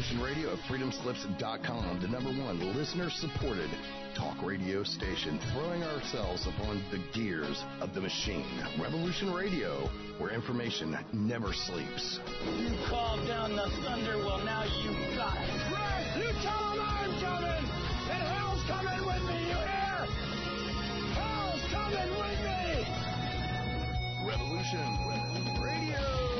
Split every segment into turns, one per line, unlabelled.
Revolution Radio at freedomslips.com, the #1 listener-supported talk radio station, throwing ourselves upon the gears of the machine. Revolution Radio, where information never sleeps.
You called down the thunder, well now you got it. Right, you tell them I'm coming, and hell's coming with me, you hear? Hell's coming with me!
Revolution Radio.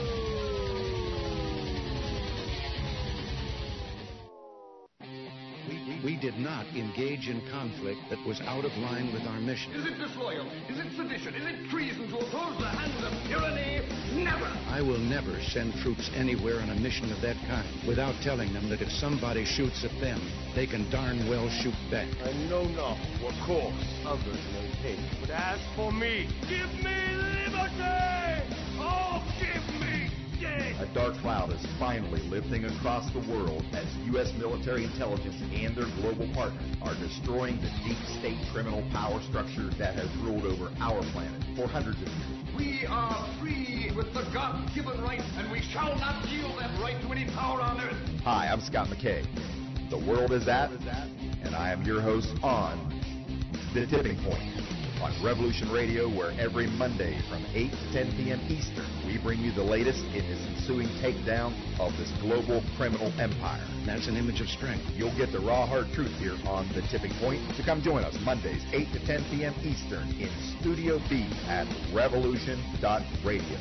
We did not engage in conflict that was out of line with our mission.
Is it disloyal? Is it sedition? Is it treason to oppose the hands of tyranny? Never!
I will never send troops anywhere on a mission of that kind without telling them that if somebody shoots at them, they can darn well shoot back.
I know not what course others may take, but as for me, give me liberty! Oh, give me death!
A dark cloud is finally lifting across the world as U.S. military intelligence and their global partners are destroying the deep state criminal power structure that has ruled over our planet for hundreds of years.
We are free with the God-given right, and we shall not yield that right to any power on earth.
Hi, I'm Scott McKay. The world is at, and I am your host on The Tipping Point on Revolution Radio, where every Monday from 8 to 10 p.m. Eastern, we bring you the latest in this ensuing takedown of this global criminal empire.
That's an image of strength.
You'll get the raw, hard truth here on The Tipping Point. So come join us Mondays, 8 to 10 p.m. Eastern in Studio B at revolution.radio.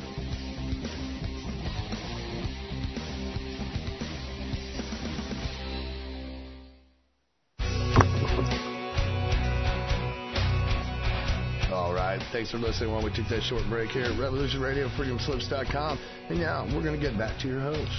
Thanks for listening while we take that short break here at Revolution Radio, freedomslips.com. And now we're going to get back to your host.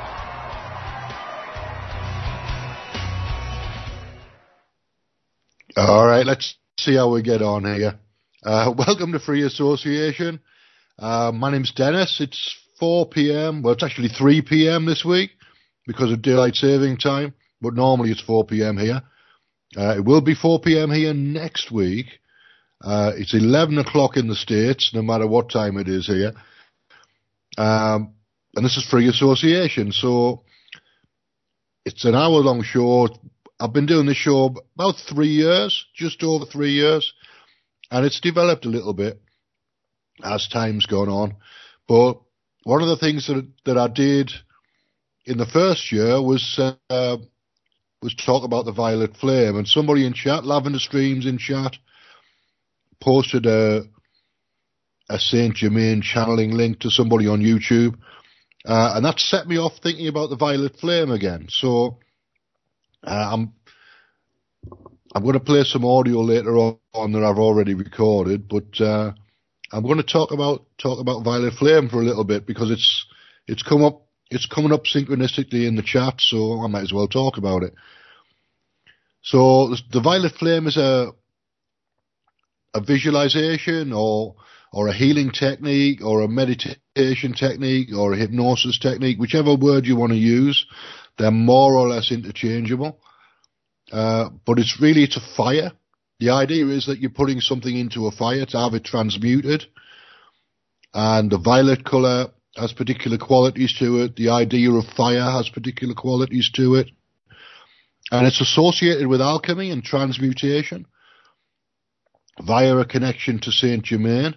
All right, let's see how we get on here. Welcome to Free Association. My name's Dennis. It's 4 p.m. Well, it's actually 3 p.m. this week because of daylight saving time, but normally it's 4 p.m. here. It will be 4 p.m. here next week. It's 11 o'clock in the States, no matter what time it is here. And this is Free Association, so it's an hour-long show. I've been doing this show about 3 years, just over 3 years, and it's developed a little bit as time's gone on. But one of the things that I did in the first year was talk about the Violet Flame, and somebody in chat, Lavender Streams in chat, posted a Saint Germain channeling link to somebody on YouTube, and that set me off thinking about the Violet Flame again. So I'm going to play some audio later on that I've already recorded, but I'm going to talk about Violet Flame for a little bit because it's coming up synchronistically in the chat, so I might as well talk about it. So the Violet Flame is a visualization or a healing technique or a meditation technique or a hypnosis technique, whichever word you want to use. They're more or less interchangeable. But it's a fire. The idea is that you're putting something into a fire to have it transmuted. And the violet color has particular qualities to it. The idea of fire has particular qualities to it. And it's associated with alchemy and transmutation via a connection to Saint Germain,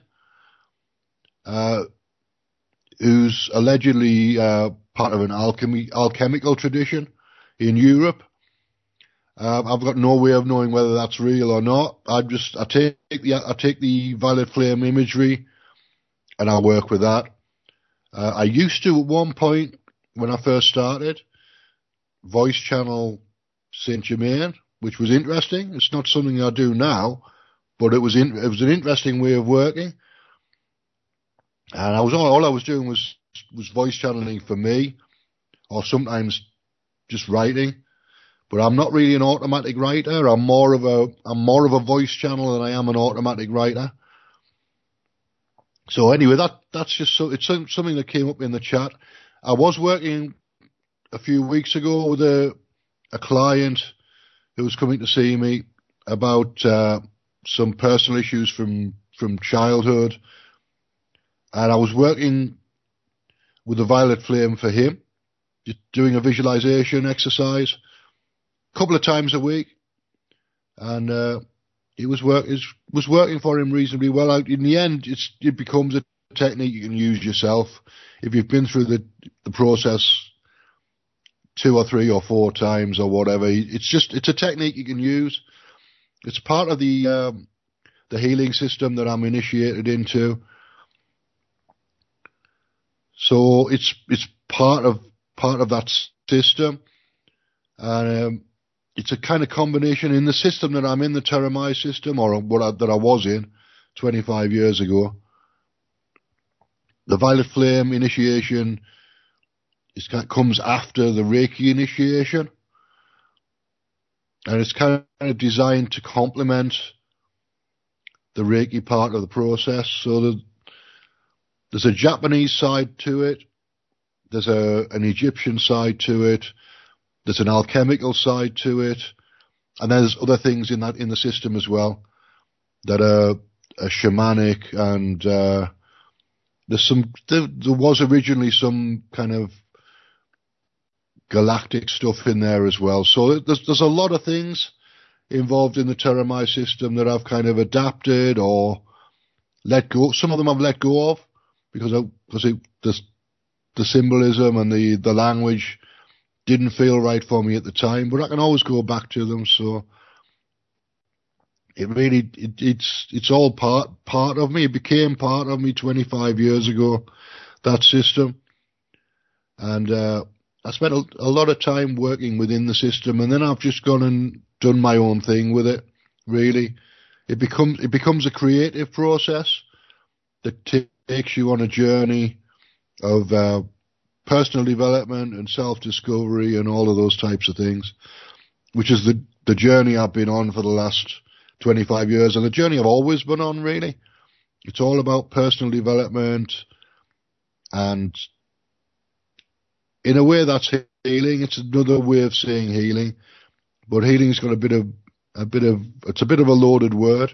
who's allegedly part of an alchemical tradition in Europe. I've got no way of knowing whether that's real or not. I take the Violet Flame imagery and I work with that. I used to, at one point when I first started, voice channel Saint Germain, which was interesting. It's not something I do now, but it was an interesting way of working. And all I was doing was voice channeling for me, or sometimes just writing. But I'm not really an automatic writer. I'm more of a voice channel than I am an automatic writer. So anyway, that's just it's something that came up in the chat. I was working a few weeks ago with a client who was coming to see me about some personal issues from childhood, and I was working with the Violet Flame for him, doing a visualization exercise a couple of times a week, and it was working for him reasonably well. In the end, it becomes a technique you can use yourself if you've been through the process 2 or 3 or 4 times or whatever. It's a technique you can use. It's part of the healing system that I'm initiated into. So it's part of that system, and it's a kind of combination in the system that I'm in, the Terramai system, or that I was in 25 years ago. The Violet Flame initiation comes after the Reiki initiation, and it's kind of designed to complement the Reiki part of the process. So there's a Japanese side to it, there's an Egyptian side to it, there's an alchemical side to it, and there's other things in the system as well that are shamanic, and there was originally some kind of galactic stuff in there as well. So there's a lot of things involved in the Terramai system that I've kind of adapted or let go. Some of them I've let go of because the symbolism and the language didn't feel right for me at the time, but I can always go back to them. So it's all part of me. It became part of me 25 years ago, that system. And I spent a lot of time working within the system, and then I've just gone and done my own thing with it, really. It becomes a creative process that takes you on a journey of personal development and self-discovery and all of those types of things, which is the journey I've been on for the last 25 years, and the journey I've always been on, really. It's all about personal development, and in a way that's healing. It's another way of saying healing, but healing's got it's a bit of a loaded word.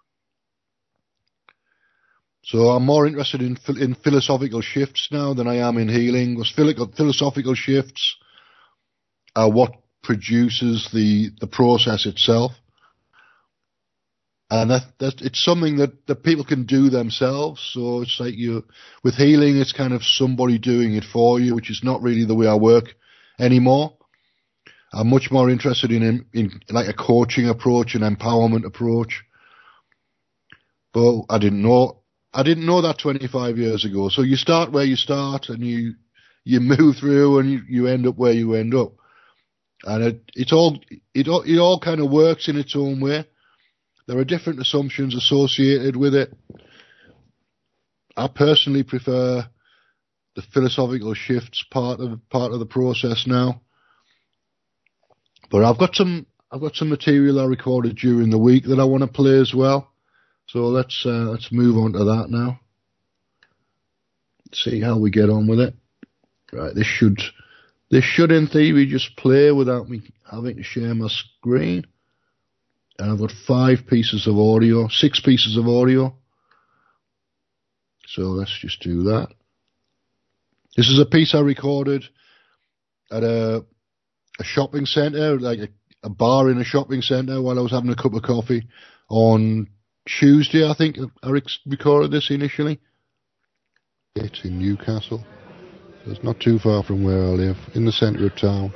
So I'm more interested in philosophical shifts now than I am in healing, because philosophical shifts are what produces the process itself. And it's something that people can do themselves. So it's like with healing, it's kind of somebody doing it for you, which is not really the way I work anymore. I'm much more interested in like a coaching approach, an empowerment approach. But I didn't know that 25 years ago. So you start where you start, and you move through, and you end up where you end up. And it all kind of works in its own way. There are different assumptions associated with it. I personally prefer the philosophical shifts part of the process now. But I've got some material I recorded during the week that I want to play as well. So let's move on to that now. See how we get on with it. Right, this should in theory just play without me having to share my screen. And I've got 6 pieces of audio. So let's just do that. This is a piece I recorded at a shopping centre, like a bar in a shopping centre, while I was having a cup of coffee on Tuesday, I think. I recorded this initially. It's in Newcastle. So it's not too far from where I live, in the centre of town.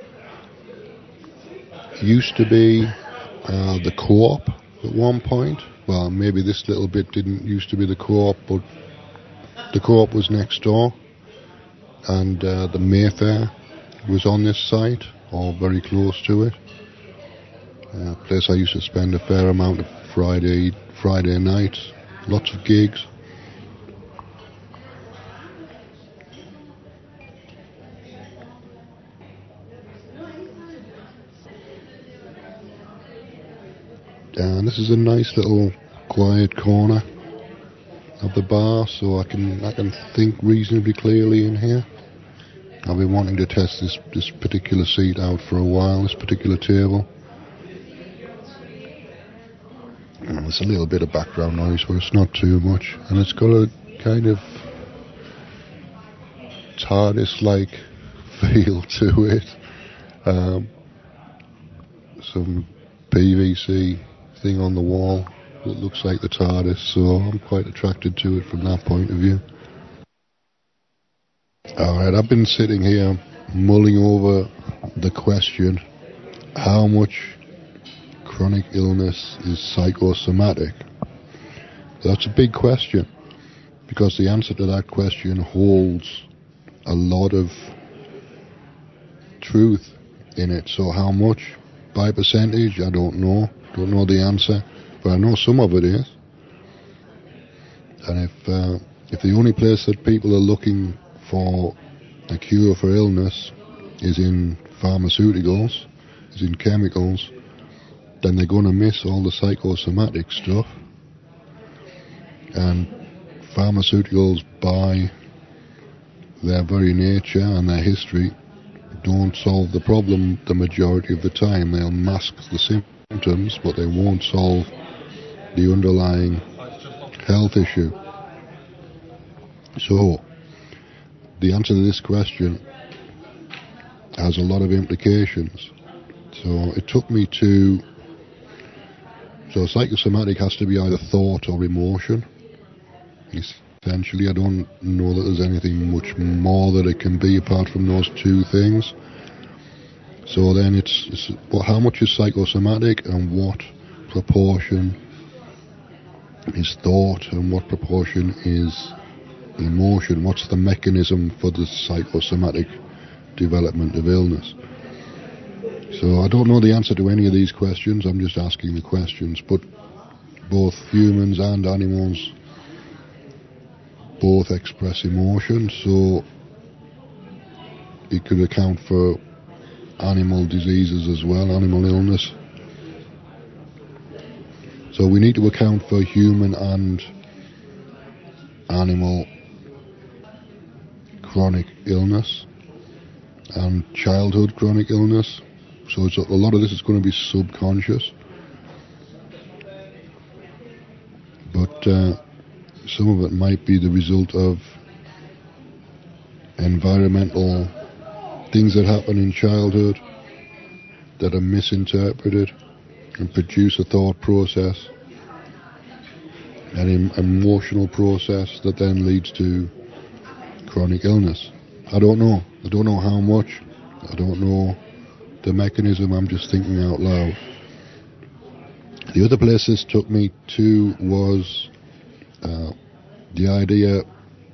It used to be the Co-op at one point. Well, maybe this little bit didn't used to be the Co-op, but the Co-op was next door, and the Mayfair was on this site, or very close to it. A place I used to spend a fair amount of Friday nights, lots of gigs. And this is a nice little quiet corner of the bar, so I can think reasonably clearly in here. I've been wanting to test this particular seat out for a while, this particular table. And there's a little bit of background noise, but it's not too much. And it's got a kind of TARDIS-like feel to it. Some PVC thing on the wall that looks like the TARDIS, so I'm quite attracted to it from that point of view. Alright, I've been sitting here mulling over the question, how much chronic illness is psychosomatic? That's a big question, because the answer to that question holds a lot of truth in it. So how much? By percentage, I don't know. Don't know the answer, but I know some of it is. And if the only place that people are looking for a cure for illness is in pharmaceuticals, is in chemicals, then they're going to miss all the psychosomatic stuff. And pharmaceuticals, by their very nature and their history, don't solve the problem the majority of the time. They'll mask the symptoms, but they won't solve the underlying health issue. So, the answer to this question has a lot of implications. So, it took me to... So, psychosomatic has to be either thought or emotion. Essentially, I don't know that there's anything much more that it can be apart from those two things. So then it's how much is psychosomatic and what proportion is thought and what proportion is emotion? What's the mechanism for the psychosomatic development of illness? So I don't know the answer to any of these questions, I'm just asking the questions, but both humans and animals both express emotion, so it could account for animal diseases as well, animal illness. So we need to account for human and animal chronic illness and childhood chronic illness. So a lot of this is going to be subconscious. But some of it might be the result of environmental things that happen in childhood that are misinterpreted and produce a thought process, an emotional process that then leads to chronic illness. I don't know. I don't know how much. I don't know the mechanism. I'm just thinking out loud. The other place this took me to was the idea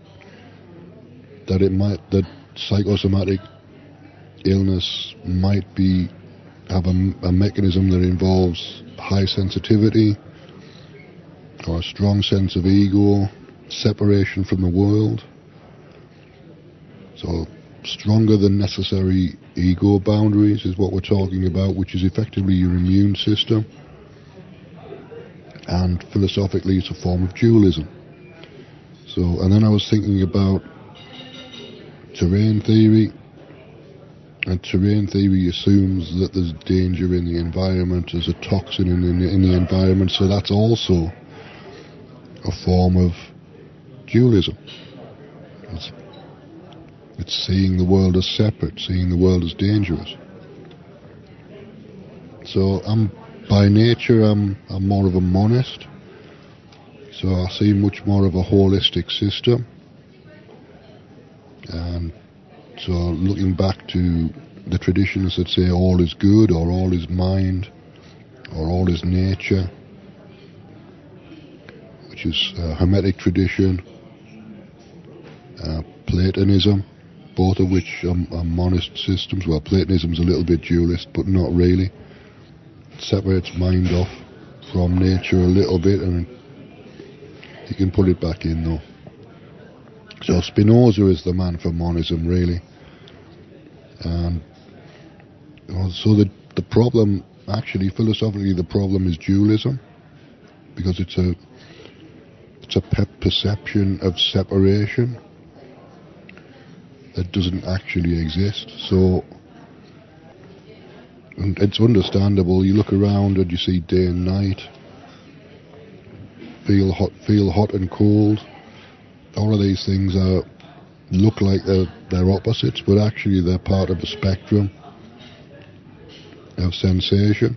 that psychosomatic illness might have a mechanism that involves high sensitivity or a strong sense of ego, separation from the world. So stronger than necessary ego boundaries is what we're talking about, which is effectively your immune system. And philosophically, it's a form of dualism. So, and then I was thinking about terrain theory, and terrain theory assumes that there's danger in the environment, there's a toxin in the environment, so that's also a form of dualism. It's seeing the world as separate, seeing the world as dangerous. So by nature, I'm more of a monist. So I see much more of a holistic system. And so looking back to the traditions that say all is good, or all is mind, or all is nature, which is Hermetic tradition, Platonism, both of which are monist systems. Well, Platonism's a little bit dualist, but not really. It separates mind off from nature a little bit, and you can put it back in though. So Spinoza is the man for monism, really. And so the problem, actually, philosophically, the problem is dualism, because it's a perception of separation that doesn't actually exist. So, and it's understandable. You look around and you see day and night, feel hot and cold. All of these things are look like they're opposites, but actually they're part of a spectrum of sensation.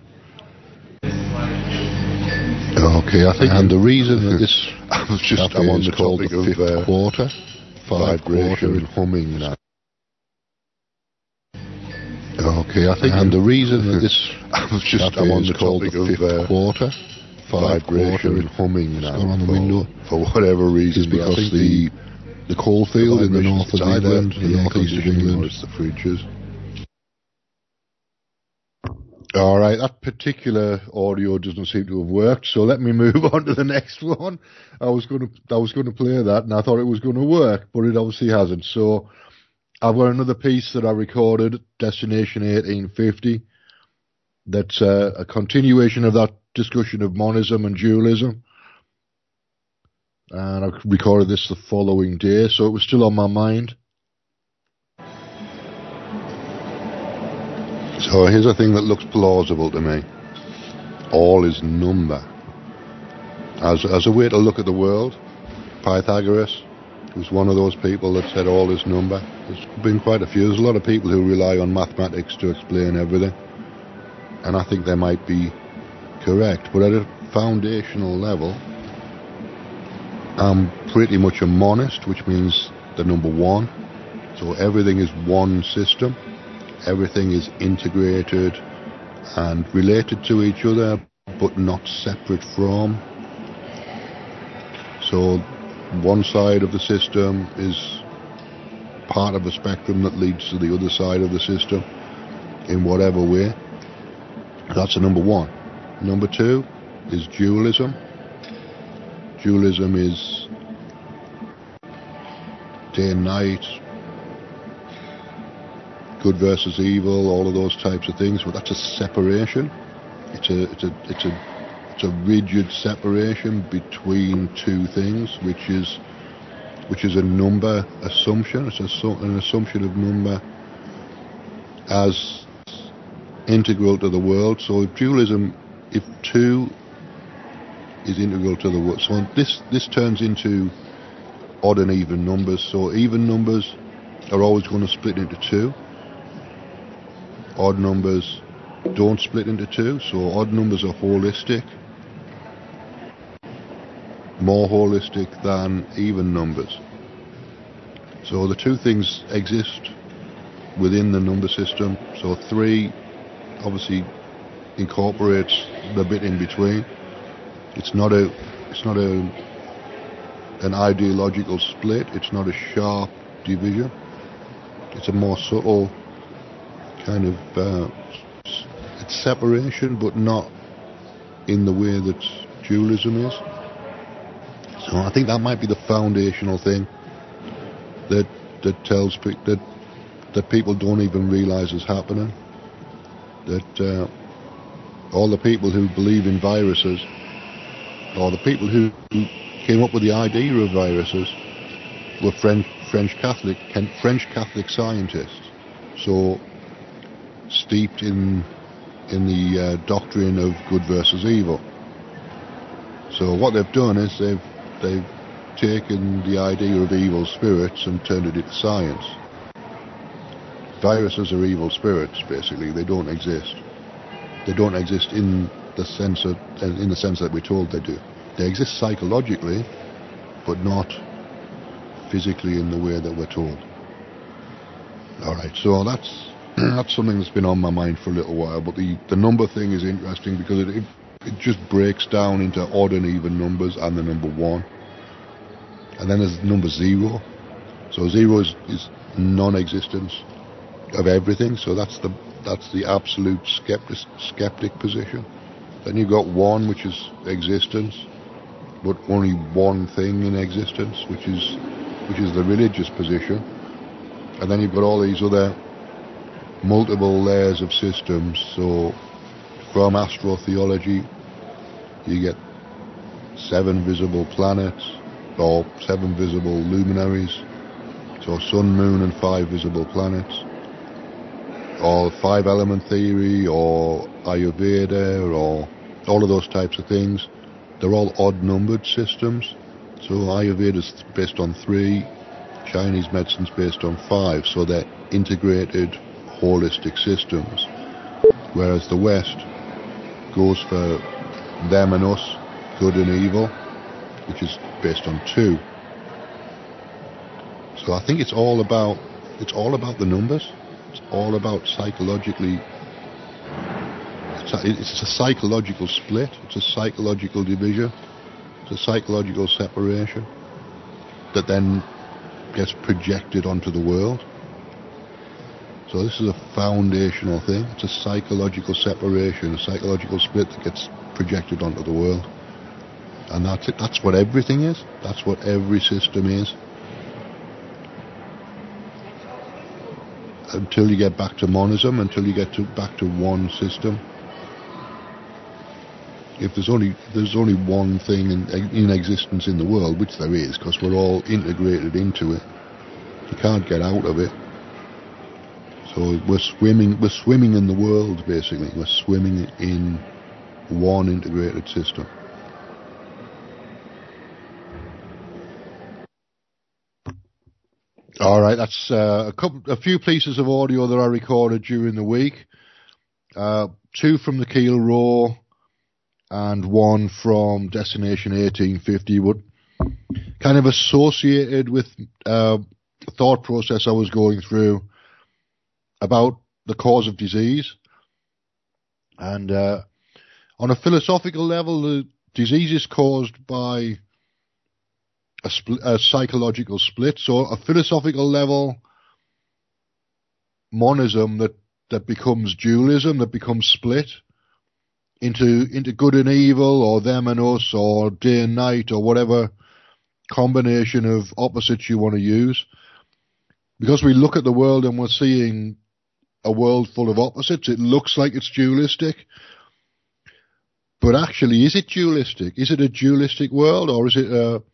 Okay, I think, and the reason that this I'm on the topic of fifth quarter, vibration and humming now. Okay, I think, and the reason that this I'm on the topic of fifth quarter, vibration and humming now on the window for whatever reason, because the coal field in the north of England, the northeast of England, it's the fridges. All right, that particular audio doesn't seem to have worked, so let me move on to the next one. I was going to play that, and I thought it was going to work, but it obviously hasn't. So I've got another piece that I recorded, Destination 1850. That's a continuation of that discussion of monism and dualism. And I recorded this the following day, so it was still on my mind. So here's a thing that looks plausible to me. All is number. As a way to look at the world, Pythagoras was one of those people that said all is number. There's been quite a few. There's a lot of people who rely on mathematics to explain everything. And I think they might be correct. But at a foundational level, I'm pretty much a monist, which means the number one. So everything is one system. Everything is integrated and related to each other, but not separate from. So one side of the system is part of a spectrum that leads to the other side of the system in whatever way. That's a number one. Number two is dualism. Dualism is day and night, good versus evil, all of those types of things, but that's a separation. It's a rigid separation between two things, which is a number assumption. It's an assumption of number as integral to the world. So if dualism, if two is integral to the world, so this turns into odd and even numbers. So even numbers are always going to split into two. Odd numbers don't split into two, so odd numbers are holistic, more holistic than even numbers. So the two things exist within the number system. So 3 obviously incorporates the bit in between. It's not an ideological split. It's not a sharp division. It's a more subtle kind of it's separation, but not in the way that dualism is. So I think that might be the foundational thing that tells that people don't even realise is happening. That all the people who believe in viruses, or the people who came up with the idea of viruses, were French Catholic scientists. So steeped in the doctrine of good versus evil. So what they've done is they've taken the idea of evil spirits and turned it into science. Viruses are evil spirits, basically. They don't exist. They don't exist in the sense that we're told they do. They exist psychologically, but not physically in the way that we're told. All right, so that's something that's been on my mind for a little while, but the number thing is interesting because it just breaks down into odd and even numbers and the number one. And then there's number 0. So 0 is non-existence of everything, so that's the absolute skeptic position. Then you've got 1, which is existence, but only one thing in existence, which is the religious position. And then you've got all these other multiple layers of systems. So from astrotheology you get 7 visible planets or 7 visible luminaries, so sun, moon and 5 visible planets, or 5 element theory or Ayurveda or all of those types of things. They're all odd numbered systems. So Ayurveda is based on 3, Chinese medicine's based on 5, so they're integrated, holistic systems. Whereas the West goes for them and us, good and evil, which is based on 2. So I think it's all about the numbers. It's all about psychologically. It's a psychological split. It's a psychological division. It's a psychological separation that then gets projected onto the world. So this is a foundational thing. It's a psychological separation, a psychological split that gets projected onto the world. And that's it. That's what everything is. That's what every system is. Until you get back to monism, until you get back to one system. If there's only one thing in existence in the world, which there is, because we're all integrated into it, you can't get out of it. So we're swimming in the world, basically. We're swimming in one integrated system. All right, that's a few pieces of audio that I recorded during the week. 2 from the Keel Row and 1 from Destination 1850, but kind of associated with the thought process I was going through about the cause of disease. And on a philosophical level, the disease is caused by a psychological split. So a philosophical level, monism that becomes dualism, that becomes split into good and evil, or them and us, or day and night, or whatever combination of opposites you want to use. Because we look at the world and we're seeing a world full of opposites, it looks like it's dualistic. But actually, is it dualistic? Is it a dualistic world, or is it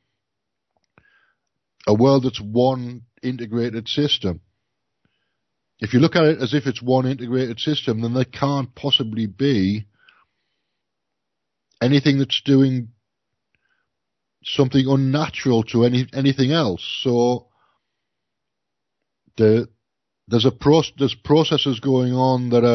a world that's one integrated system? If you look at it as if it's one integrated system, then there can't possibly be anything that's doing something unnatural to anything else. So there's processes going on that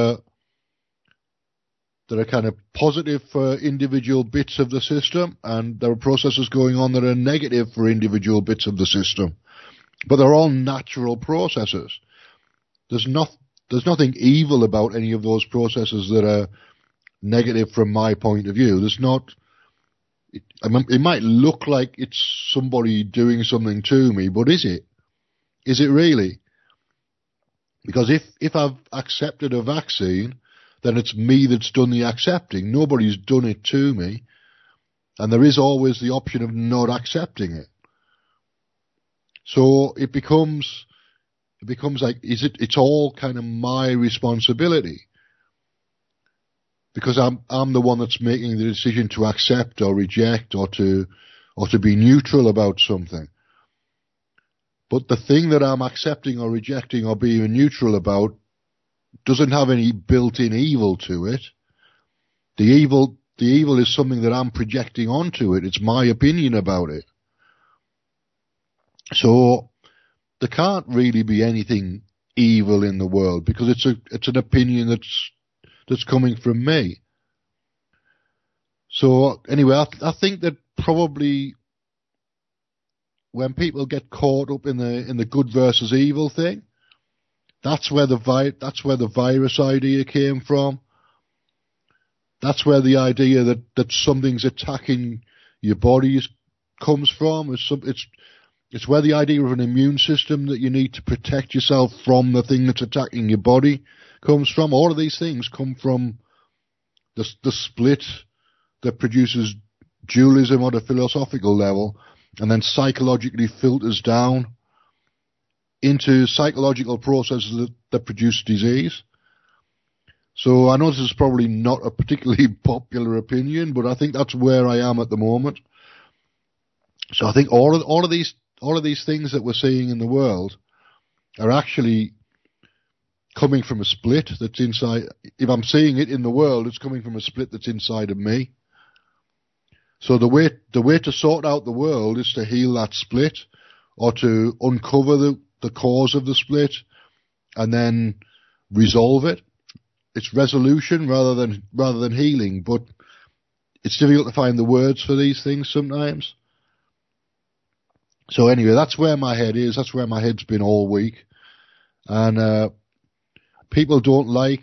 are kind of positive for individual bits of the system, and there are processes going on that are negative for individual bits of the system. But they're all natural processes. There's nothing evil about any of those processes that are negative from my point of view. There's not. It might look like it's somebody doing something to me, but is it? Is it really? Because if I've accepted a vaccine, then it's me that's done the accepting. Nobody's done it to me. And there is always the option of not accepting it. So it becomes like, it's all kind of my responsibility. Because I'm the one that's making the decision to accept or reject or to be neutral about something. But the thing that I'm accepting or rejecting or being neutral about doesn't have any built-in evil to it. The evil is something that I'm projecting onto it. It's my opinion about it. So there can't really be anything evil in the world because it's an opinion that's coming from me. So anyway, I think that probably when people get caught up in the good versus evil thing, that's where the virus idea came from. That's where the idea that something's attacking your body comes from. It's where the idea of an immune system that you need to protect yourself from the thing that's attacking your body comes from. All of these things come from the split that produces dualism on a philosophical level and then psychologically filters down into psychological processes that produce disease. So I know this is probably not a particularly popular opinion, but I think that's where I am at the moment. So I think all of these things that we're seeing in the world are actually coming from a split that's inside. If I'm seeing it in the world, it's coming from a split that's inside of me. So the way to sort out the world is to heal that split, or to uncover the cause of the split and then resolve it. It's resolution rather than healing, but it's difficult to find the words for these things sometimes. So anyway, that's where my head is. That's where my head's been all week. And people don't like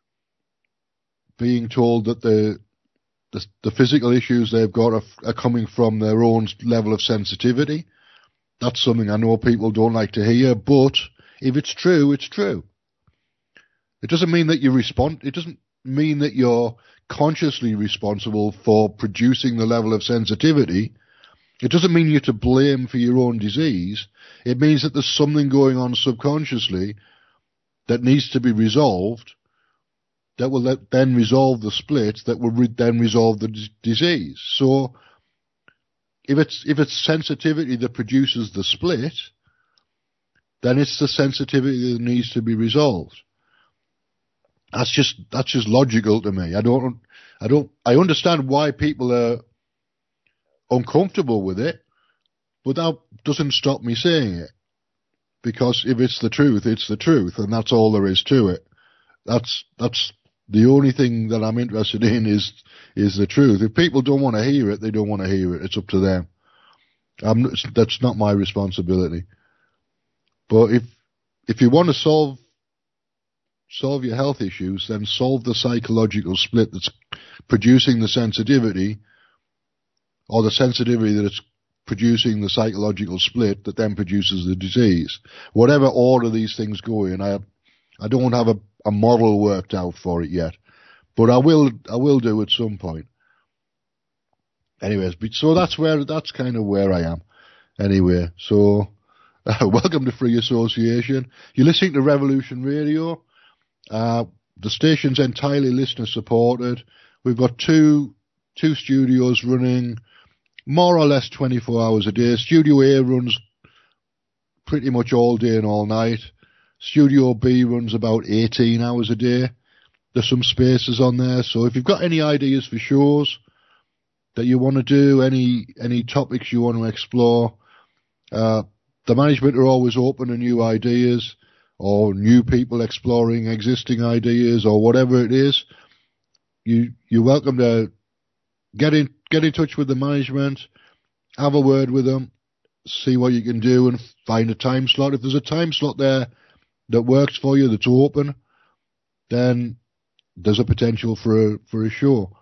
being told that the physical issues they've got are coming from their own level of sensitivity. That's something I know people don't like to hear, but if it's true, it's true. It doesn't mean that it doesn't mean that you're consciously responsible for producing the level of sensitivity. It doesn't mean you're to blame for your own disease. It means that there's something going on subconsciously that needs to be resolved, that will then resolve the split, that will then resolve the disease. So if it's sensitivity that produces the split, then it's the sensitivity that needs to be resolved. That's just logical to me. I understand why people are uncomfortable with it, but that doesn't stop me saying it. Because if it's the truth, it's the truth, and that's all there is to it. That's the only thing that I'm interested in is the truth. If people don't want to hear it, they don't want to hear it. It's up to them. That's not my responsibility. But if you want to solve your health issues, then solve the psychological split that's producing the sensitivity, or the sensitivity that it's producing the psychological split that then produces the disease. Whatever order these things go in, I don't have a model worked out for it yet, but I will do at some point. Anyways, so that's kind of where I am. Anyway, so welcome to Free Association. You're listening to Revolution Radio. The station's entirely listener supported. We've got two studios running more or less 24 hours a day. Studio A runs pretty much all day and all night. Studio B runs about 18 hours a day. There's some spaces on there. So if you've got any ideas for shows that you want to do, any topics you want to explore, the management are always open to new ideas or new people exploring existing ideas or whatever it is. You're welcome to get in touch with the management, have a word with them, see what you can do and find a time slot. If there's a time slot there that works for you, that's open, then there's a potential for a show.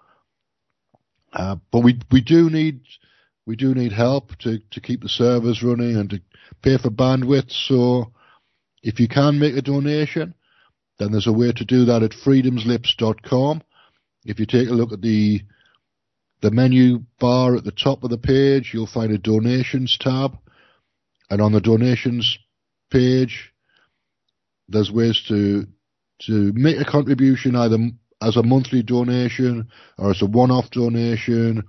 But we do need help to keep the servers running and to pay for bandwidth. So if you can make a donation, then there's a way to do that at freedomslips.com. If you take a look at the menu bar at the top of the page, you'll find a donations tab. And on the donations page, there's ways to make a contribution either as a monthly donation or as a one-off donation.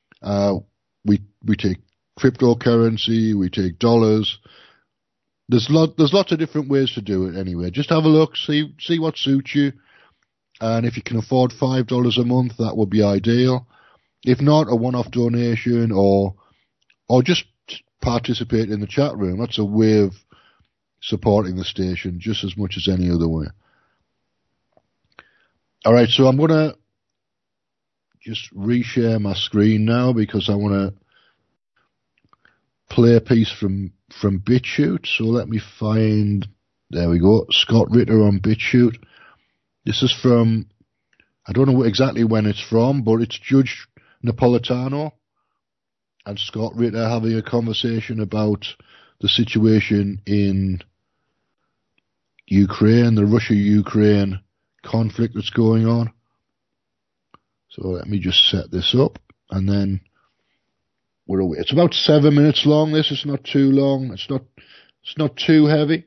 We take cryptocurrency, we take dollars. There's lots of different ways to do it anyway. Just have a look, see what suits you. And if you can afford $5 a month, that would be ideal. If not, a one-off donation or just participate in the chat room. That's a way of supporting the station just as much as any other way. All right, so I'm going to just reshare my screen now because I want to play a piece from BitChute. So let me find, there we go, Scott Ritter on BitChute. This is from, I don't know exactly when it's from, but it's Judge Napolitano and Scott Ritter having a conversation about the situation in Ukraine, the Russia-Ukraine conflict that's going on. So let me just set this up and then we're away. It's about 7 minutes long. This is not too long. It's not too heavy.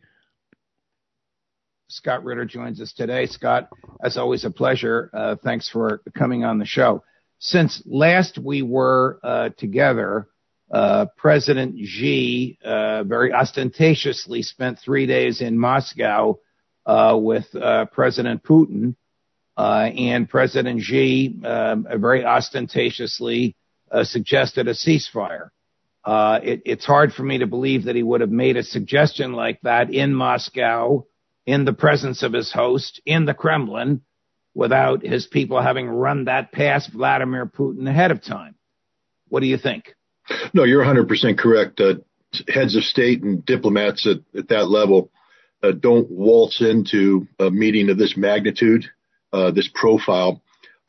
Scott Ritter joins us today. Scott, as always, a pleasure. Thanks for coming on the show. Since last we were together, President Xi very ostentatiously spent 3 days in Moscow with President Putin, and President Xi very ostentatiously suggested a ceasefire. It's hard for me to believe that he would have made a suggestion like that in Moscow, in the presence of his host, in the Kremlin, without his people having run that past Vladimir Putin ahead of time. What do you think?
No, you're 100% correct. Heads of state and diplomats at that level don't waltz into a meeting of this magnitude, this profile,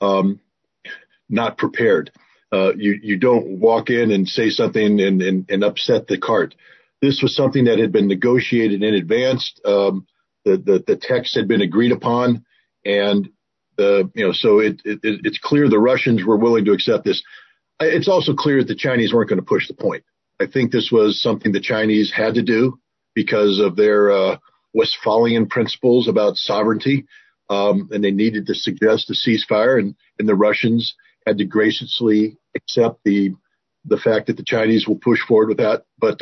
not prepared. You don't walk in and say something and upset the cart. This was something that had been negotiated in advance. The text had been agreed upon, and so it's clear the Russians were willing to accept this. It's also clear that the Chinese weren't going to push the point. I think this was something the Chinese had to do because of their Westphalian principles about sovereignty, and they needed to suggest a ceasefire, and the Russians had to graciously accept the fact that the Chinese will push forward with that. But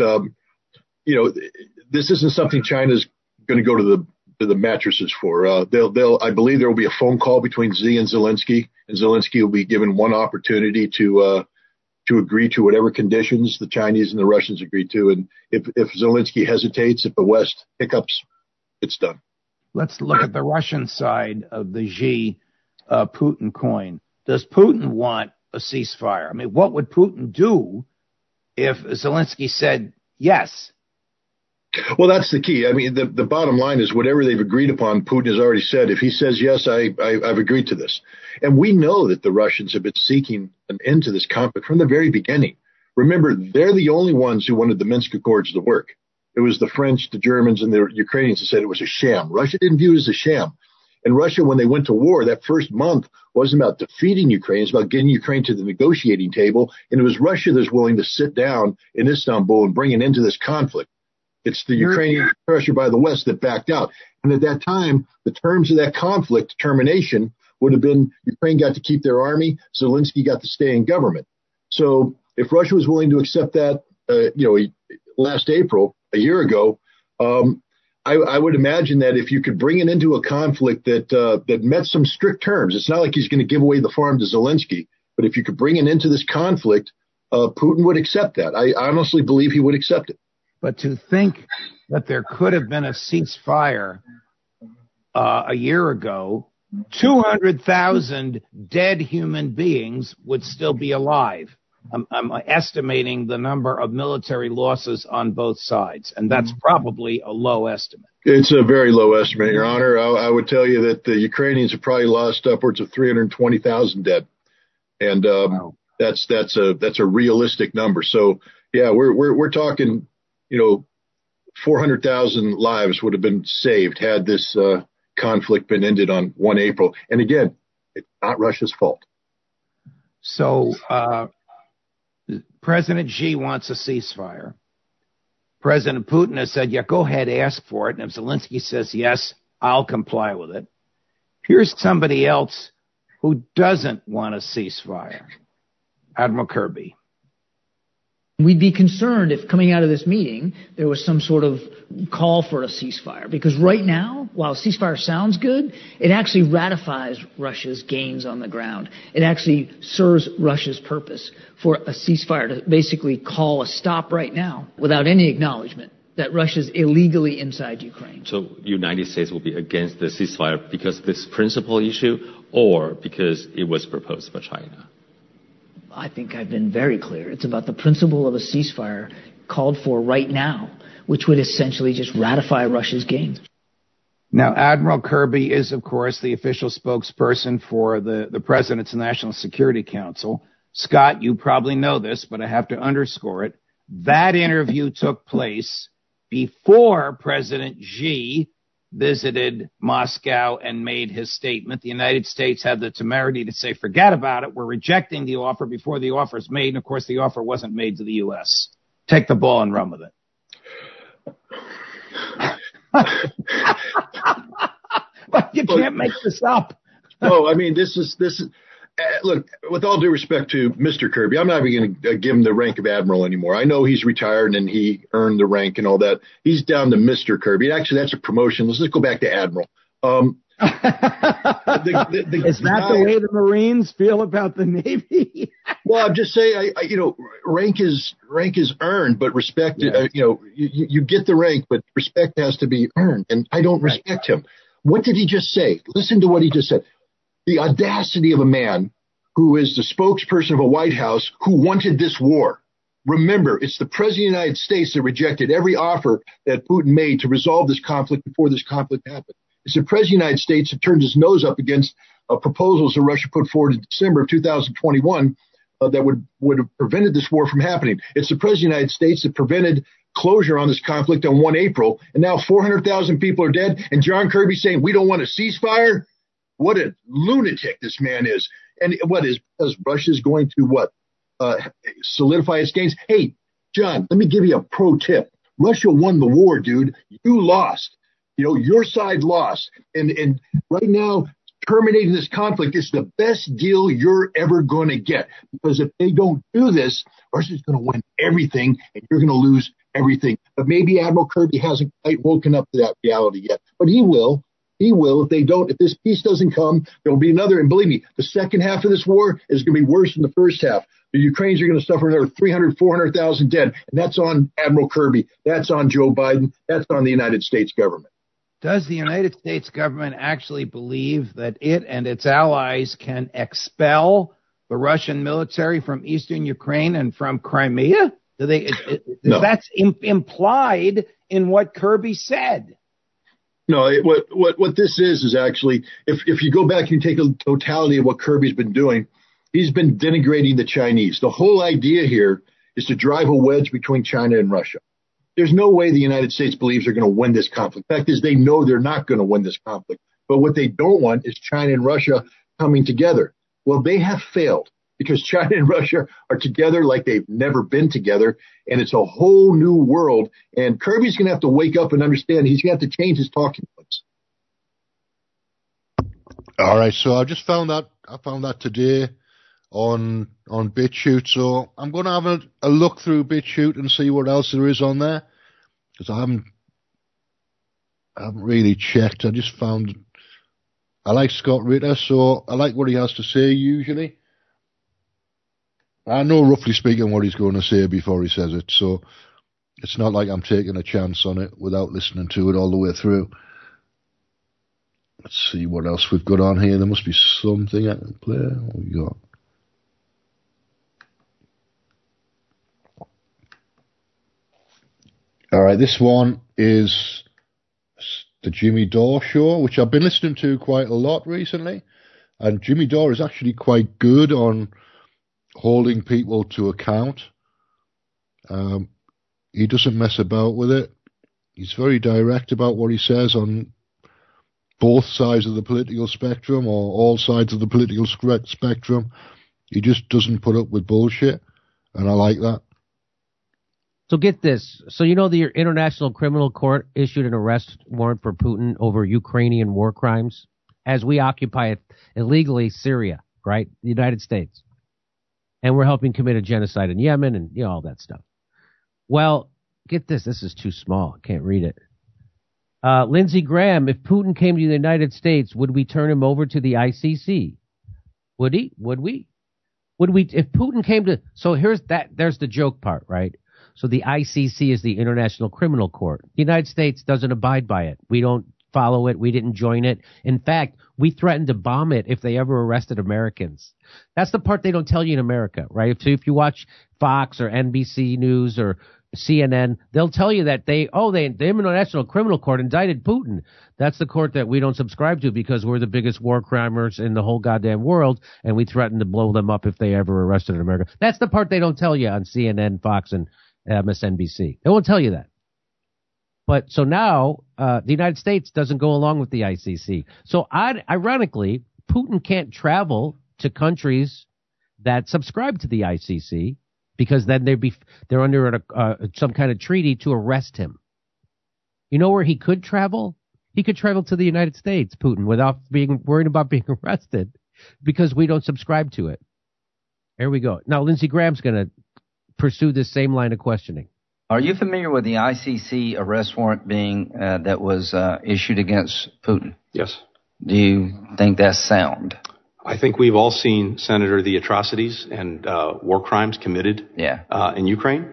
this isn't something China's going to go to the mattresses for. I believe there will be a phone call between Xi and Zelensky will be given one opportunity to agree to whatever conditions the Chinese and the Russians agree to. And if Zelensky hesitates, if the West hiccups, it's done.
Let's look at the Russian side of the Xi Putin coin. Does Putin want a ceasefire? I mean, what would Putin do if Zelensky said yes?
Well, that's the key. I mean, the bottom line is whatever they've agreed upon, Putin has already said. If he says yes, I've agreed to this. And we know that the Russians have been seeking an end to this conflict from the very beginning. Remember, they're the only ones who wanted the Minsk Accords to work. It was the French, the Germans, and the Ukrainians who said it was a sham. Russia didn't view it as a sham. And Russia, when they went to war, that first month wasn't about defeating Ukraine. It's about getting Ukraine to the negotiating table. And it was Russia that's willing to sit down in Istanbul and bring an end to this conflict. It's the Ukrainian pressure by the West that backed out. And at that time, the terms of that conflict termination would have been Ukraine got to keep their army, Zelensky got to stay in government. So if Russia was willing to accept that, last April, a year ago, I would imagine that if you could bring it into a conflict that met some strict terms, it's not like he's going to give away the farm to Zelensky, but if you could bring it into this conflict, Putin would accept that. I honestly believe he would accept it.
But to think that there could have been a ceasefire a year ago, 200,000 dead human beings would still be alive. I'm estimating the number of military losses on both sides, and that's probably a low estimate.
It's a very low estimate, Your Honor. I would tell you that the Ukrainians have probably lost upwards of 320,000 dead, and wow. That's a realistic number. So yeah, we're talking, 400,000 lives would have been saved had this conflict been ended on 1 April. And again, it's not Russia's fault.
So President Xi wants a ceasefire. President Putin has said, yeah, go ahead, ask for it. And if Zelensky says yes, I'll comply with it. Here's somebody else who doesn't want a ceasefire. Admiral Kirby.
We'd be concerned if coming out of this meeting there was some sort of call for a ceasefire. Because right now, while a ceasefire sounds good, it actually ratifies Russia's gains on the ground. It actually serves Russia's purpose for a ceasefire to basically call a stop right now without any acknowledgement that Russia's illegally inside Ukraine.
So United States will be against the ceasefire because of this principal issue or because it was proposed by China?
I think I've been very clear. It's about the principle of a ceasefire called for right now, which would essentially just ratify Russia's gains.
Now, Admiral Kirby is, of course, the official spokesperson for the President's National Security Council. Scott, you probably know this, but I have to underscore it. That interview took place before President Xi visited Moscow and made his statement. The United States had the temerity to say, forget about it. We're rejecting the offer before the offer is made. And, of course, the offer wasn't made to the U.S. Take the ball and run with it. But you can't make this up.
No, I mean, this is look, with all due respect to Mr. Kirby, I'm not even going to give him the rank of Admiral anymore. I know he's retired and he earned the rank and all that. He's down to Mr. Kirby. Actually, that's a promotion. Let's just go back to Admiral.
Is that the way the Marines feel about the Navy?
Well, I'm just saying, rank is earned, but respect, you get the rank, but respect has to be earned. And I don't respect him. What did he just say? Listen to what he just said. The audacity of a man who is the spokesperson of a White House who wanted this war. Remember, it's the President of the United States that rejected every offer that Putin made to resolve this conflict before this conflict happened. It's the President of the United States that turned his nose up against proposals that Russia put forward in December of 2021 that would have prevented this war from happening. It's the President of the United States that prevented closure on this conflict on 1 April, and now 400,000 people are dead, and John Kirby saying we don't want a ceasefire? What a lunatic this man is. And because Russia's going to solidify its gains? Hey, John, let me give you a pro tip. Russia won the war, dude. You lost. Your side lost. And right now, terminating this conflict is the best deal you're ever going to get. Because if they don't do this, Russia's going to win everything, and you're going to lose everything. But maybe Admiral Kirby hasn't quite woken up to that reality yet. But he will. He will. If this peace doesn't come, there will be another. And believe me, the second half of this war is going to be worse than the first half. The Ukrainians are going to suffer another 300,000, 400,000 dead. And that's on Admiral Kirby. That's on Joe Biden. That's on the United States government.
Does the United States government actually believe that it and its allies can expel the Russian military from eastern Ukraine and from Crimea?
No.
That's implied in what Kirby said.
No, what this is actually, if you go back and take a totality of what Kirby's been doing, he's been denigrating the Chinese. The whole idea here is to drive a wedge between China and Russia. There's no way the United States believes they're going to win this conflict. The fact is they know they're not going to win this conflict. But what they don't want is China and Russia coming together. Well, they have failed because China and Russia are together like they've never been together. And it's a whole new world. And Kirby's going to have to wake up and understand he's going to have to change his talking points.
All right. So I found that today on BitChute. So I'm going to have a look through BitChute and see what else there is on there. Because I haven't really checked. I just found I like Scott Ritter, so I like what he has to say usually. I know roughly speaking what he's going to say before he says it, so it's not like I'm taking a chance on it without listening to it all the way through. Let's see what else we've got on here. There must be something I can play. What we got? All right, this one is the Jimmy Dore show, which I've been listening to quite a lot recently. And Jimmy Dore is actually quite good on holding people to account. He doesn't mess about with it. He's very direct about what he says on both sides of the political spectrum or all sides of the political spectrum. He just doesn't put up with bullshit, and I like that.
So get this. So the International Criminal Court issued an arrest warrant for Putin over Ukrainian war crimes as we occupy illegally Syria, right? The United States. And we're helping commit a genocide in Yemen and all that stuff. Well, get this. This is too small. I can't read it. Lindsey Graham, if Putin came to the United States, would we turn him over to the ICC? Would he? Would we? If Putin came to... So there's the joke part, right? So the ICC is the International Criminal Court. The United States doesn't abide by it. We don't follow it. We didn't join it. In fact, we threatened to bomb it if they ever arrested Americans. That's the part they don't tell you in America, right? So if you watch Fox or NBC News or CNN, they'll tell you that the International Criminal Court indicted Putin. That's the court that we don't subscribe to because we're the biggest war crimers in the whole goddamn world, and we threaten to blow them up if they ever arrested America. That's the part they don't tell you on CNN, Fox, and MSNBC. They won't tell you that. But so now the United States doesn't go along with the ICC. So ironically, Putin can't travel to countries that subscribe to the ICC because then they're under some kind of treaty to arrest him. You know where he could travel? He could travel to the United States, Putin, without being worried about being arrested because we don't subscribe to it. There we go. Now Lindsey Graham's going to pursue this same line of questioning.
Are you familiar with the ICC arrest warrant being that was issued against Putin?
Yes.
Do you think that's sound?
I think we've all seen, Senator, the atrocities and war crimes committed in Ukraine.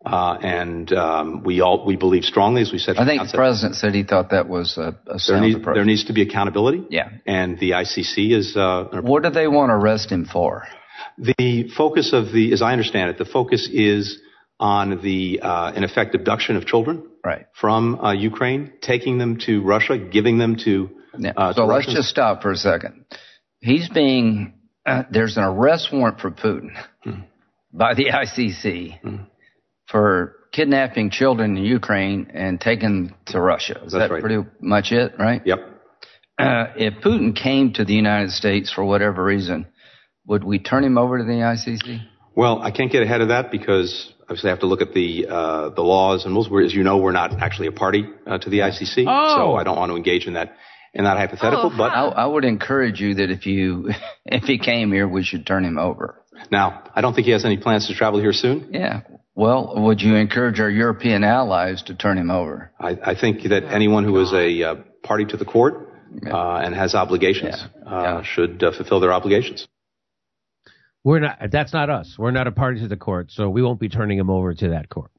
We believe strongly, as we said.
I think the president said he thought that was a sound approach.
There needs to be accountability.
Yeah.
And the ICC is...
what do they want to arrest him for?
The focus of as I understand it, the focus is on in effect, abduction of children from Ukraine, taking them to Russia, giving them to
so let's just stop for a second. He's being... there's an arrest warrant for Putin by the ICC for kidnapping children in Ukraine and taking them to Russia. Is that pretty much it, right?
Yep.
If Putin came to the United States for whatever reason, would we turn him over to the ICC?
Well, I can't get ahead of that because obviously I have to look at the laws and rules. As you know, we're not actually a party to the ICC, so I don't want to engage in that hypothetical. But
I would encourage you that if he came here, we should turn him over.
Now, I don't think he has any plans to travel here soon.
Yeah. Well, would you encourage our European allies to turn him over?
I think that anyone who is a party to the court and has obligations should fulfill their obligations.
We're not. That's not us. We're not a party to the court, so we won't be turning him over to that court.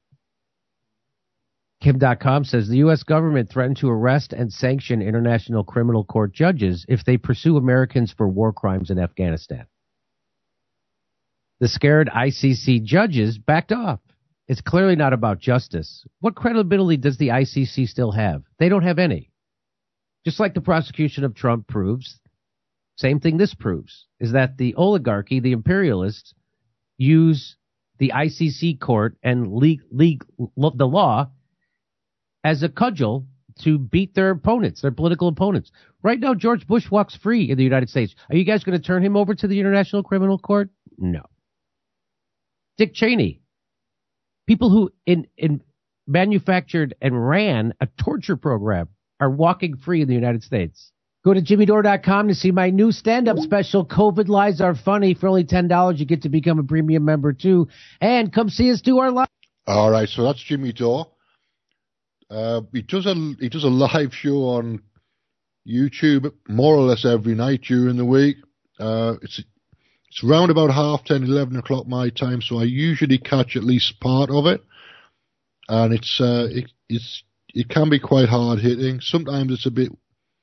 Kim.com says the U.S. government threatened to arrest and sanction International Criminal Court judges if they pursue Americans for war crimes in Afghanistan. The scared ICC judges backed off. It's clearly not about justice. What credibility does the ICC still have? They don't have any. Just like the prosecution of Trump proves, same thing this proves, is that the oligarchy, the imperialists, use the ICC court and the law as a cudgel to beat their opponents, their political opponents. Right now, George Bush walks free in the United States. Are you guys going to turn him over to the International Criminal Court? No. Dick Cheney. People who manufactured and ran a torture program are walking free in the United States. Go to jimmydore.com to see my new stand-up special, COVID Lies Are Funny. For only $10, you get to become a premium member, too. And come see us do our live.
All right, so that's Jimmy Dore. He does a live show on YouTube more or less every night during the week. It's around about 10:30, 11 o'clock my time, so I usually catch at least part of it. And it can be quite hard hitting. Sometimes it's a bit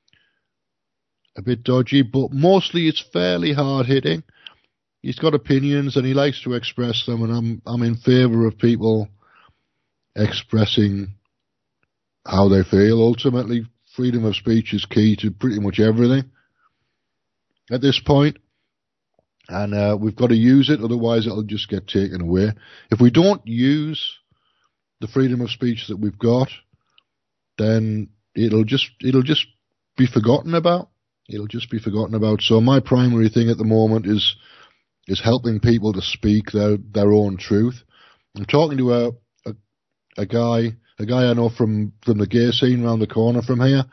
dodgy, but mostly it's fairly hard hitting. He's got opinions and he likes to express them, and I'm in favour of people expressing how they feel. Ultimately, freedom of speech is key to pretty much everything at this point, and we've got to use it, otherwise it'll just get taken away. If we don't use the freedom of speech that we've got, then it'll just be forgotten about. It'll just be forgotten about. So my primary thing at the moment is helping people to speak their own truth. I'm talking to a guy I know from the gay scene around the corner from here,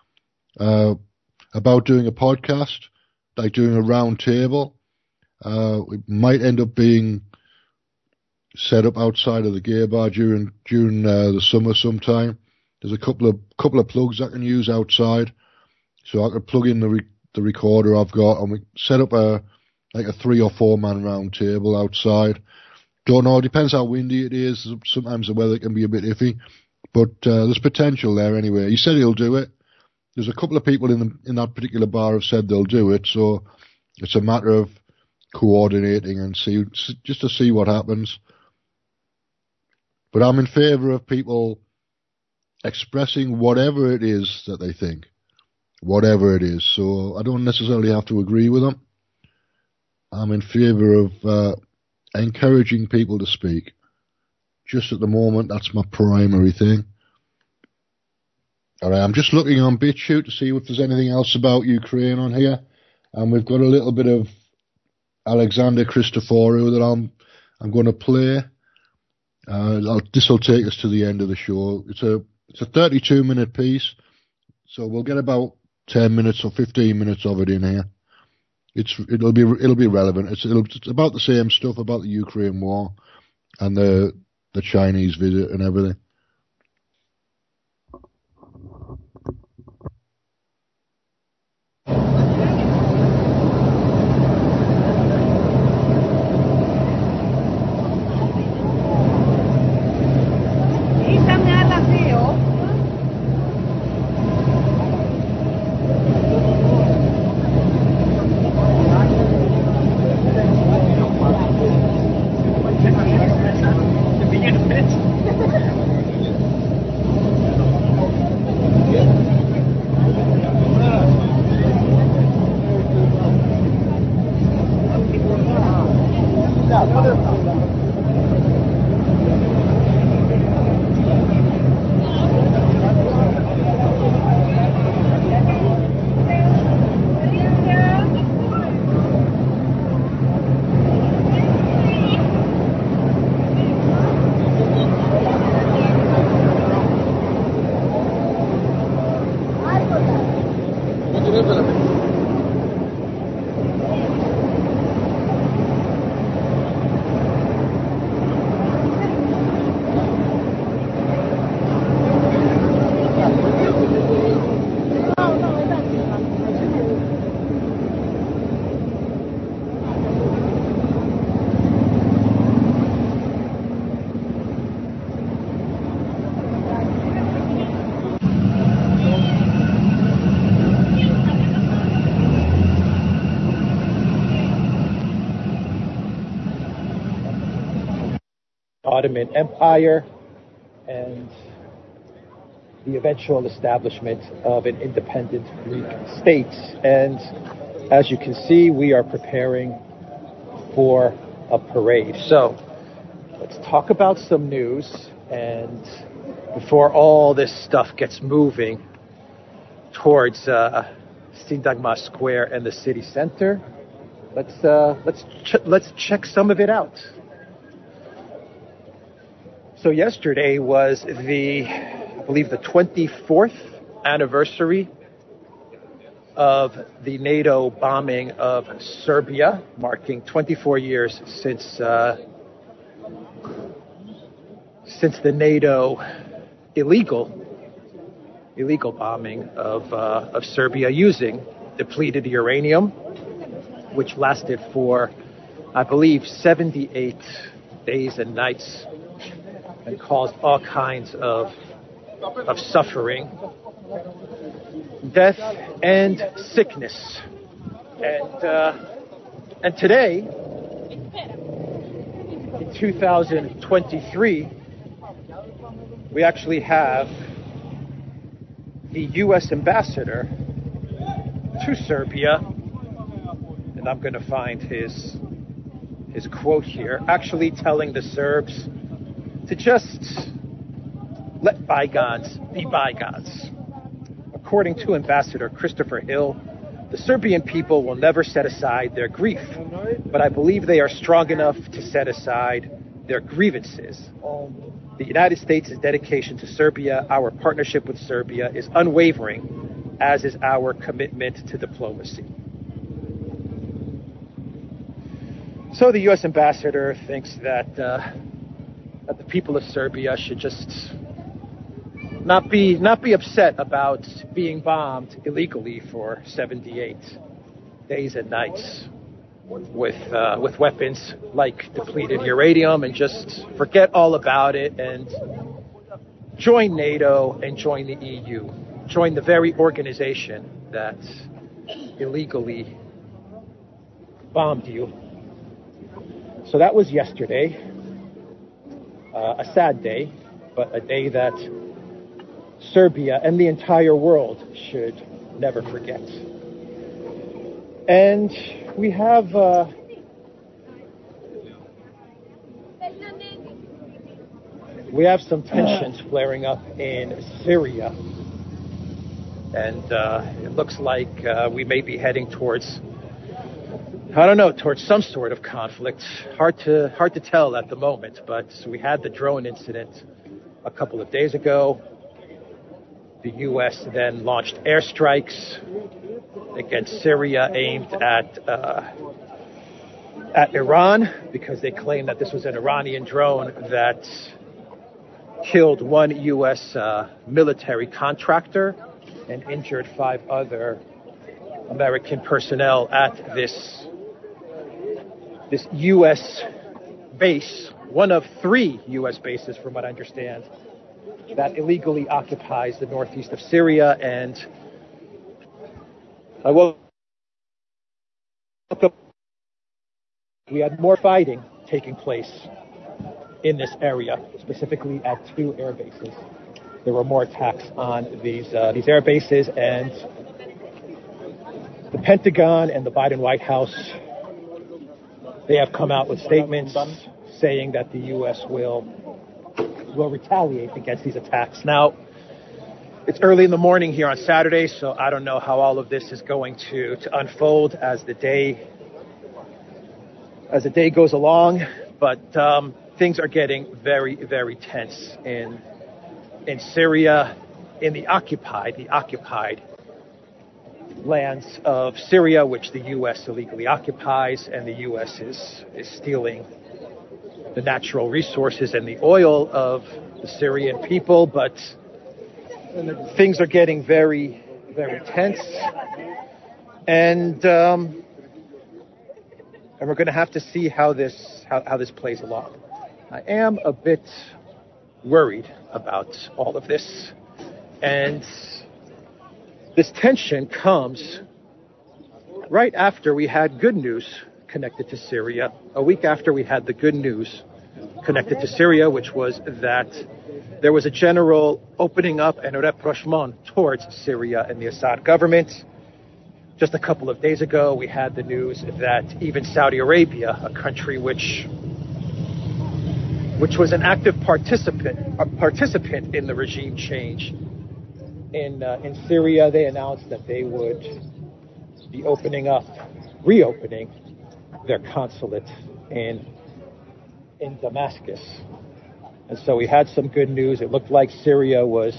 about doing a podcast, like doing a round table. It might end up being set up outside of the gay bar during the summer sometime. There's a couple of plugs I can use outside, so I could plug in the recorder I've got, and we set up a 3 or 4 man round table outside. Don't know, depends how windy it is. Sometimes the weather can be a bit iffy, but there's potential there anyway. He said he'll do it. There's a couple of people in that particular bar have said they'll do it, so it's a matter of coordinating and just to see what happens. But I'm in favour of people expressing whatever it is that they think, whatever it is. So I don't necessarily have to agree with them. I'm in favour of encouraging people to speak. Just at the moment, that's my primary thing. All right, I'm just looking on BitChute to see if there's anything else about Ukraine on here. And we've got a little bit of Alexander Christoforou that I'm going to play. This will take us to the end of the show. It's a 32-minute piece, so we'll get about 10 minutes or 15 minutes of it in here. It'll be relevant. It's about the same stuff about the Ukraine war and the Chinese visit and everything.
Ottoman Empire and the eventual establishment of an independent Greek state. And as you can see, we are preparing for a parade. So let's talk about some news. And before all this stuff gets moving towards Syntagma Square and the city center, let's check some of it out. So yesterday was I believe the 24th anniversary of the NATO bombing of Serbia, marking 24 years since the NATO illegal bombing of Serbia using depleted uranium, which lasted for, I believe, 78 days and nights and caused all kinds of suffering, death, and sickness. And today, in 2023, we actually have the U.S. ambassador to Serbia, and I'm going to find his quote here, actually telling the Serbs to just let bygones be bygones. According to Ambassador Christopher Hill, the Serbian people will never set aside their grief, but I believe they are strong enough to set aside their grievances. The United States' dedication to Serbia, our partnership with Serbia, is unwavering, as is our commitment to diplomacy. So the U.S. ambassador thinks that the people of Serbia should just not be upset about being bombed illegally for 78 days and nights with weapons like depleted uranium, and just forget all about it and join NATO and join the EU, join the very organization that illegally bombed you. So that was yesterday, a sad day, but a day that Serbia and the entire world should never forget. And we have some tensions flaring up in Syria, and it looks like we may be heading towards some sort of conflict. Hard to tell at the moment, but we had the drone incident a couple of days ago. The U.S. then launched airstrikes against Syria aimed at Iran, because they claim that this was an Iranian drone that killed one U.S. Military contractor and injured 5 other American personnel at this U.S. base, one of 3 U.S. bases, from what I understand, that illegally occupies the northeast of Syria. And I woke up, we had more fighting taking place in this area, specifically at 2 air bases. There were more attacks on these air bases, and the Pentagon and the Biden White House, they have come out with statements saying that the U.S. will retaliate against these attacks. Now, it's early in the morning here on Saturday, so I don't know how all of this is going to unfold as the day goes along, but things are getting very, very tense in Syria, in the occupied lands of Syria, which the U.S. illegally occupies, and the U.S. is stealing the natural resources and the oil of the Syrian people. But things are getting very, very tense, and we're going to have to see how this plays along. I am a bit worried about all of this, and this tension comes right after we had good news connected to Syria, a week after we had the good news connected to Syria, which was that there was a general opening up and a rapprochement towards Syria and the Assad government. Just a couple of days ago, we had the news that even Saudi Arabia, a country which was an active participant in the regime change in Syria, they announced that they would be reopening their consulate in Damascus. And so we had some good news. It looked like Syria was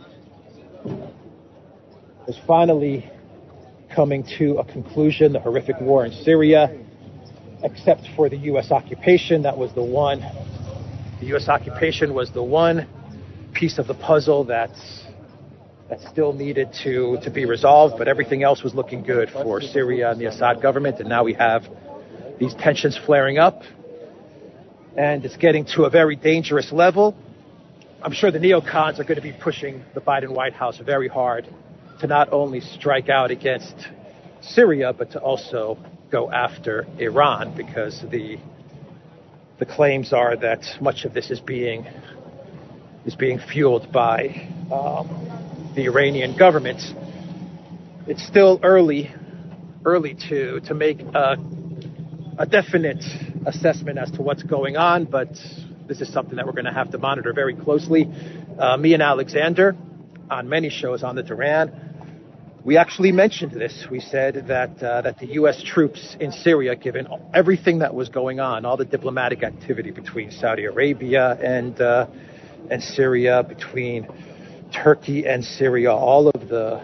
finally coming to a conclusion, the horrific war in Syria, except for the U.S. occupation. The U.S. occupation was the one piece of the puzzle that still needed to be resolved, but everything else was looking good for Syria and the Assad government. And now we have these tensions flaring up, and it's getting to a very dangerous level. I'm sure the neocons are going to be pushing the Biden White House very hard to not only strike out against Syria, but to also go after Iran, because the claims are that much of this is being fueled by the Iranian government. It's still early to make a definite assessment as to what's going on, but this is something that we're going to have to monitor very closely. Me and Alexander, on many shows on the Duran, we actually mentioned this. We said that the U.S. troops in Syria, given everything that was going on, all the diplomatic activity between Saudi Arabia and Syria, between Turkey and Syria, all of the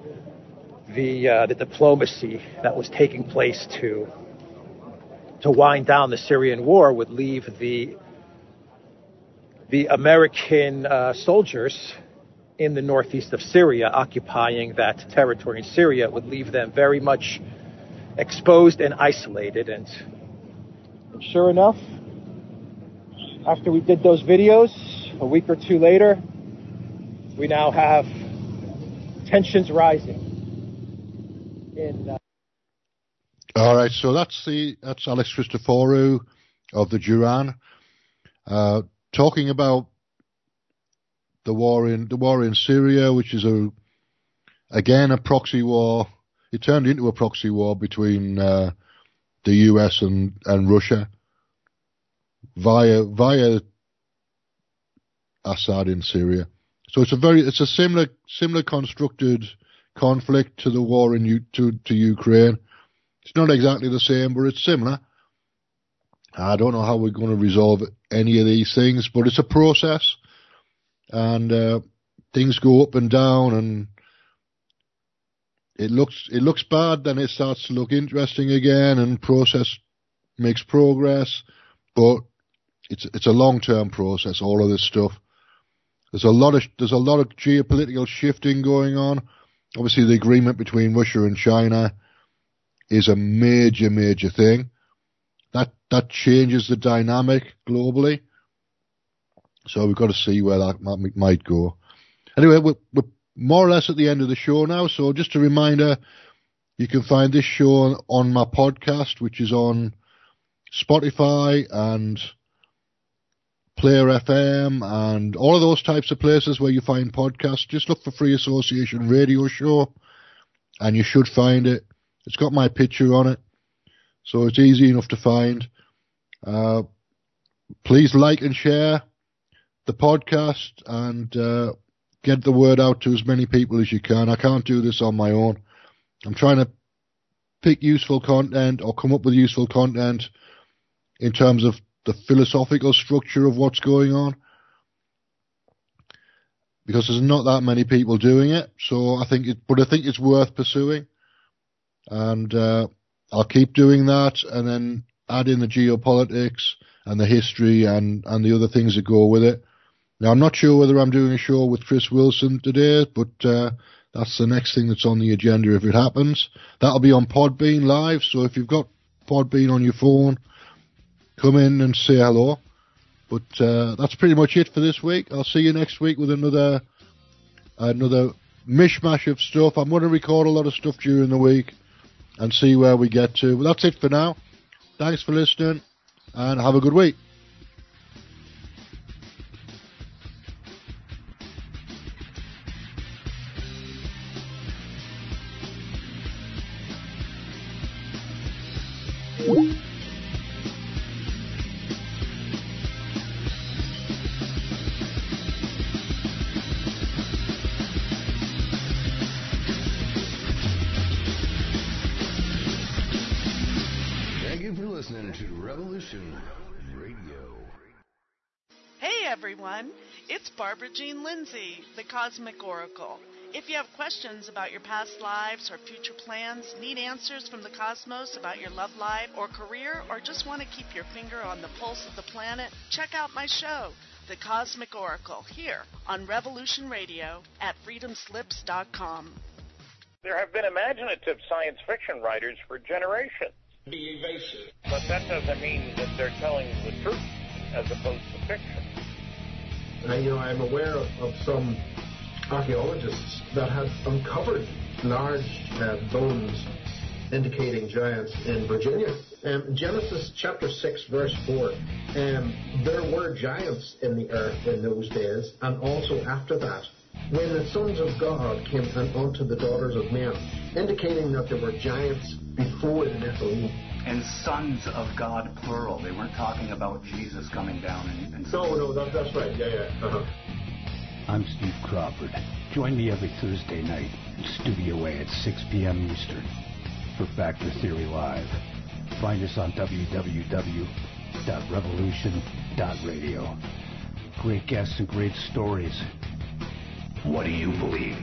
diplomacy that was taking place to wind down the Syrian war would leave the American soldiers in the northeast of Syria occupying that territory in Syria, would leave them very much exposed and isolated. And sure enough, after we did those videos, a week or two later, we now have tensions rising in
all right, so that's Alex Christoforou of the Duran talking about the war in Syria, which is again a proxy war. It turned into a proxy war between the US and Russia via Assad in Syria. So it's a similar constructed conflict to the war to Ukraine. It's not exactly the same, but it's similar. I don't know how we're going to resolve any of these things, but it's a process, and things go up and down, and it looks bad, then it starts to look interesting again, and process makes progress, but it's a long-term process. All of this stuff. There's a lot of geopolitical shifting going on. Obviously, the agreement between Russia and China is a major thing. That changes the dynamic globally. So we've got to see where that might go. Anyway, we're more or less at the end of the show now. So just a reminder, you can find this show on my podcast, which is on Spotify and Player FM and all of those types of places where you find podcasts. Just look for Free Association Radio Show and you should find it. It's got my picture on it, so it's easy enough to find. Please like and share the podcast and get the word out to as many people as you can. I can't do this on my own. I'm trying to pick useful content or come up with useful content in terms of the philosophical structure of what's going on, because there's not that many people doing it. So I think it's worth pursuing, and I'll keep doing that, and then add in the geopolitics and the history and the other things that go with it. Now, I'm not sure whether I'm doing a show with Chris Wilson today, but that's the next thing that's on the agenda if it happens. That'll be on Podbean Live, so if you've got Podbean on your phone, come in and say hello. But that's pretty much it for this week. I'll see you next week with another mishmash of stuff. I'm going to record a lot of stuff during the week and see where we get to. But that's it for now. Thanks for listening, and have a good week.
Thank you for listening to Revolution Radio.
Hey everyone, it's Barbara Jean Lindsay, the Cosmic Oracle. If you have questions about your past lives or future plans, need answers from the cosmos about your love life or career, or just want to keep your finger on the pulse of the planet, check out my show, The Cosmic Oracle, here on Revolution Radio at freedomslips.com.
There have been imaginative science fiction writers for generations. Be evasive. But that doesn't mean that they're telling the truth as opposed to fiction.
I'm aware of some archaeologists that have uncovered large bones indicating giants in Virginia. Genesis chapter 6, verse 4, there were giants in the earth in those days, and also after that, when the sons of God came unto the daughters of men, indicating that there were giants before the Nephilim.
And sons of God, plural. They weren't talking about Jesus coming down and
No, that's right. Yeah. Uh-huh.
I'm Steve Crawford. Join me every Thursday night in Studio A at 6 p.m. Eastern for Factor Theory Live. Find us on www.revolution.radio. Great guests and great stories. What do you believe?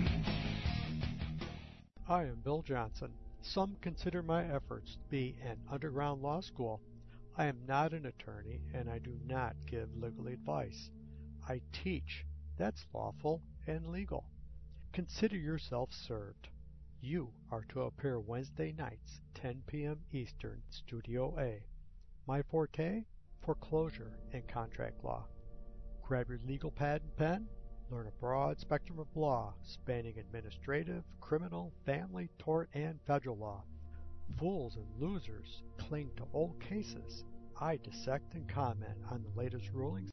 I am Bill Johnson. Some consider my efforts to be an underground law school. I am not an attorney, and I do not give legal advice. I teach. That's lawful and legal. Consider yourself served. You are to appear Wednesday nights, 10 p.m. Eastern, Studio A. My forte? Foreclosure and contract law. Grab your legal pad and pen. Learn a broad spectrum of law spanning administrative, criminal, family, tort, and federal law. Fools and losers cling to old cases. I dissect and comment on the latest rulings